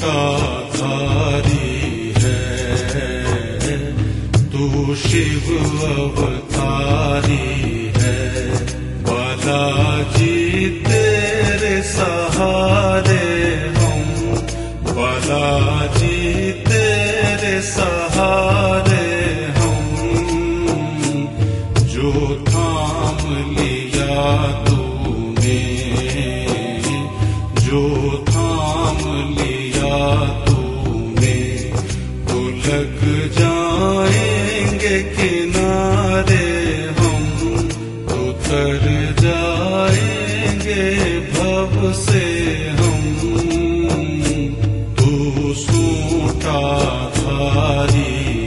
धारी है, तू शिव अवतारी है। बालाजी तेरे सहारे हम, बालाजी तेरे सहारे हम, जो थाम लिया तूने, जो थाम लिया तूने, तो लग जाएंगे किनारे हम, उतर जाएंगे भव से हम। तू सूटा धारी